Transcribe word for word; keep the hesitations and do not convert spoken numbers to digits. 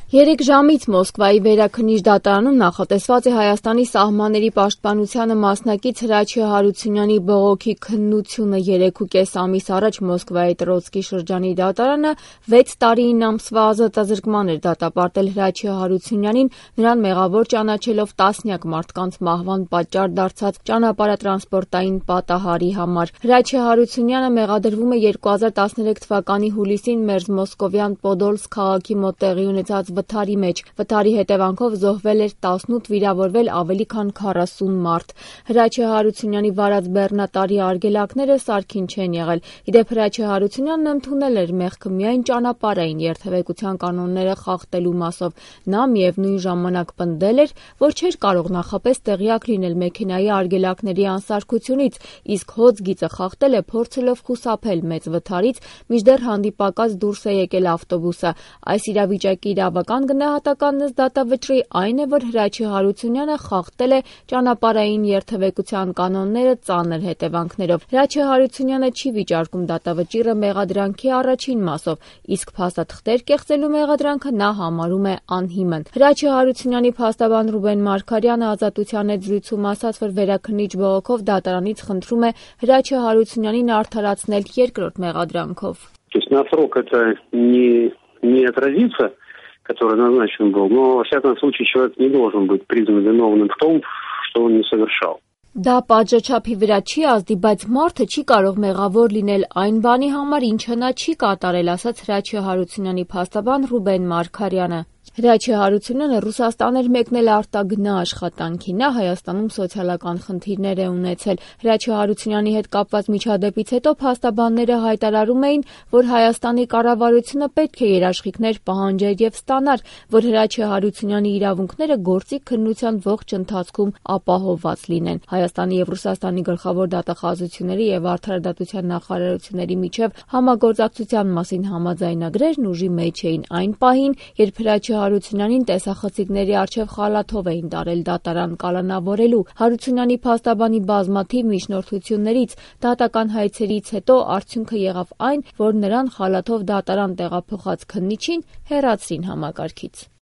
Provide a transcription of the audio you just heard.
Երեք ժամից Մոսկվայի վերաքննիչ դատարանում նախատեսված է Հայաստանի սահմանների պաշտպանությանը մասնակից Հրաչյա Հարությունյանի բողոքի քննությունը։ Երեքուկես ամիս առաջ Մոսկվայի Տրոցկի շրջանի դատարանը վեց տարին ամսվա ազատազրկման էր դատապարտել Հրաչյա Հարությունյանին, նրան մեղավոր ճանաչելով տասնյակ մարդկանց մահվան պատճառ դարձած ճանապարհատրանսպորտային պատահարի համար։ Հրաչյա Հարությունյանը մեղադրվում է երկու հազար տասներեք թվականի հուլիսին մերձմոսկովյան Պոդոլսկ քաղաքի մոտ տեղի ունեցած վթարի մեջ։ Վթարի հետևանքով զոհվել էր տասնութ, վիրավորվել ավելի քան քառասուն մարդ։ Հրաչյա Հարությունյանի վարած բեռնատարի արգելակները սարքին չեն եղել։ Իդեպ Հրաչյա Հարությունյանն ընդունել էր մեղքը միայն ճանապարհային երթևեկության կանոնները խախտելու մասով։ Նա միևնույն ժամանակ պնդել էր, որ չէր կարող նախապես տեղյակ լինել մեքենայի արգելակների անսարքությունից, իսկ հոծ գիծը խախտել է փորձելով խուսափել մեծ վթարից, մինչդեռ հանդիպակաց դուրս է եկել ավտոբուսը։ Այս իրավիճակի իրավական գնահատականն ըստ դատավճռի այն է, որ Հրաչյա Հարությունյանը խախտել է ճանապարհային երթևեկության կանոնները ծանր հետևանքներով։ Հրաչյա Հարությունյանը չի վիճարկում դատավճիռը մեղադրանքի առաջին մասով, իսկ փաստաթղթեր կեղծելու մեղադրանքը նա համարում է անհիմն։ Հրաչյա Հարությունյանի փաստաբան Ռուբեն Մարգարյանը Ազատության հետ զրույցում ասաց, որ վերաքննիչ բողոքով դատարանից խնդրում է Հրաչյա Հարությունյանին արդարացնել երկրորդ մեղադրանքով։ То есть на срок это не, не отразится, который назначен был, но, во всяком случае, человек не должен быть признан виновным в том, что он не совершал. Դա պատժաչափի վրա չի ազդի, բայց մարդը չի կարող մեղավոր լինել այն բանի համար, ինչը նա չի կատարել, ասաց Հրաչյա Հարությունյանի փաստաբան Ռուբեն Մարգարյանը։ Հրաչյա Հարությունյանը Ռուսաստան էր մեկնել արտագնա աշխատանքի։ Նա Հայաստանում սոցիալական խնդիրներ է ունեցել։ Հրաչյա Հարությունյանի հետ կապված միջադեպից հետո փաստաբանները հայտարարում էին, որ Հայաստանի կառավարությունը պետք է երաշխիքներ պահանջեր եւ ստանար, որ Հրաչյա Հարությունյանի իրավունքները գործի քննության ողջ ընթացքում ապահովված լինեն։ Հայաստանի եւ Ռուսաստանի գլխավոր դատախազությունների եւ արդարադատության նախարարությունների միջև համագործակցության մասին համաձայնագրերն ուժի մեջ էին այն պահին, երբ Հրաչյա Հարությունյանին տեսախցիկների առջև խալաթով էին տարել դատարան կալանավորելու։ Հարությունյանի փաստաբանի բազմաթիվ միջնորդություններից, դատական հայցերից հետո արդյունքը եղավ այն, որ նրան խալաթով դատարան տեղափոխած քննիչին հեռացրին համակարգից։